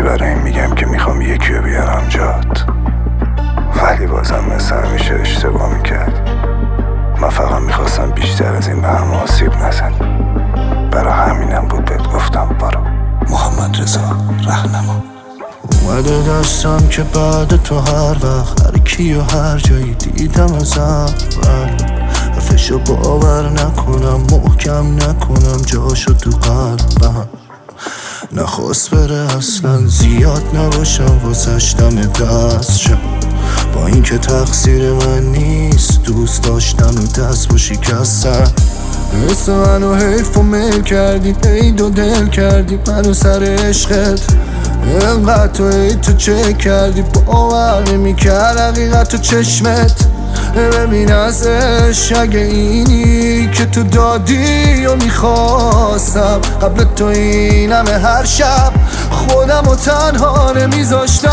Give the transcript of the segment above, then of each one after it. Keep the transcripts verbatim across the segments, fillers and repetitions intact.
برای این میگم که میخوام یکی رو بیارم جات، ولی بازم مثل همیشه اشتباه میکردی. من فقط میخواستم بیشتر از این به هم آسیب نزنی، برای همینم بود بهت گفتم برو. محمد رضا رهنما. اومده دستم که بعد تو هر وقت هر کی و هر جایی دیدم از اول حرفشو باور نکنم، محکم نکنم جاشو تو قلبم. نخواست بره اصلا زیاد نباشم واسش دم دست شم، با این که تقصیر من نیست دوست داشتن و دست با شکستن. حس منو حیف و میل کردی، عید و دل کردی منو سر عشقت. انقدر تو عید تو چه کردی، باور نمی‌کرد حقیقت تو چشمت. ببین ازش اگه اینی که تو دادی و میخواستم، قبل تو این همه هر شب خودم و تنها نمیذاشتم.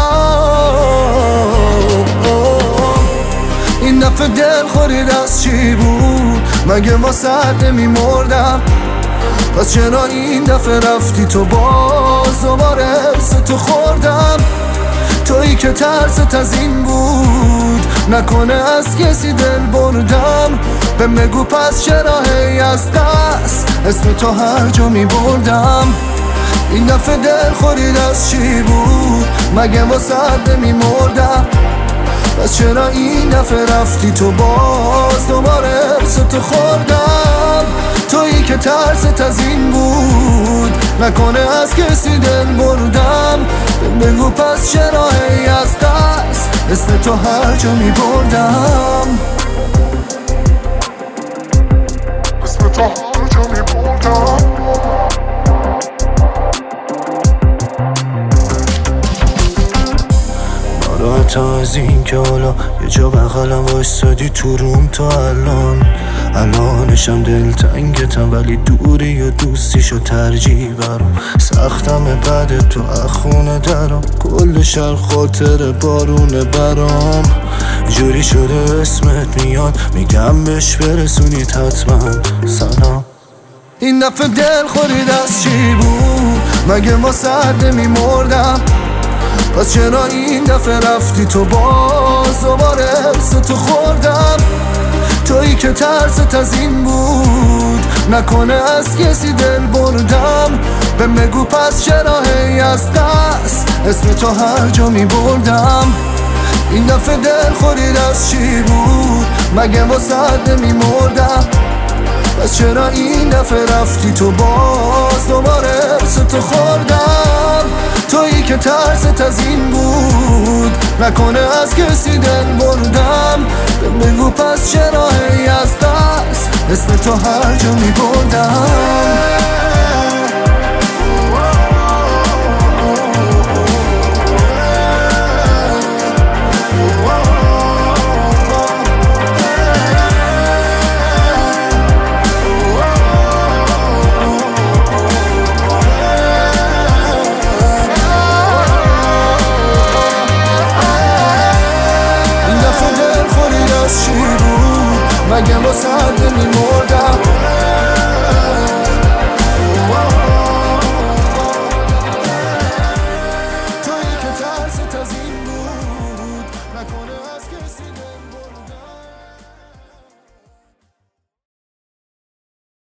این دفعه دل خورید از چی بود، مگه واسه نمیمردم؟ پس چرا این دفعه رفتی تو باز دوباره حرس تو خوردم؟ تویی که ترست از این بود نکنه از کسی دل بردم. به مگو پس چرا هی از دست اسم تو هر جا می بردم؟ این دفعه دل خورید از چی بود، مگه واسه نمی مردم؟ پس چرا این دفعه رفتی تو باز دوباره حرس تو خوردم؟ تویی که ترست از این بود نکنه از کسی دل بردم. بگو پس چرا هی از دست اسم تو هر جا می بردم؟ اسم تو هر جا می بردم. ناراحتم از این که حالا یه جا بغلم وایستادی تو روم تا الان. الانشم دلتنگتم ولی دوری و دوستیشو ترجیح برام. سختم بعد تو اخونه درام، کل شهر خاطر بارونه برام. جوری شده اسمت میاد میگم بهش برسونید حتما سلام. این دفعه دل خورید از چی بود، مگه واسه نمیمردم؟ پس چرا این دفعه رفتی تو باز دوباره حرس تو خوردم؟ تویی که ترست از این بود نکنه از کسی دل بردم. به مگو پس چرا هی از دست اسم تو هر جا می بردم؟ این دفعه دل خورید از چی بود، مگه واسه نمی مردم؟ پس چرا این دفعه رفتی تو باز دوباره حرس تو خوردم؟ تویی که ترست از این بود نکنه از کسی دل بردم. بگو پس چرا هی از دست اسم تو هر جا می بردم؟ مگه واسه نمیمردم؟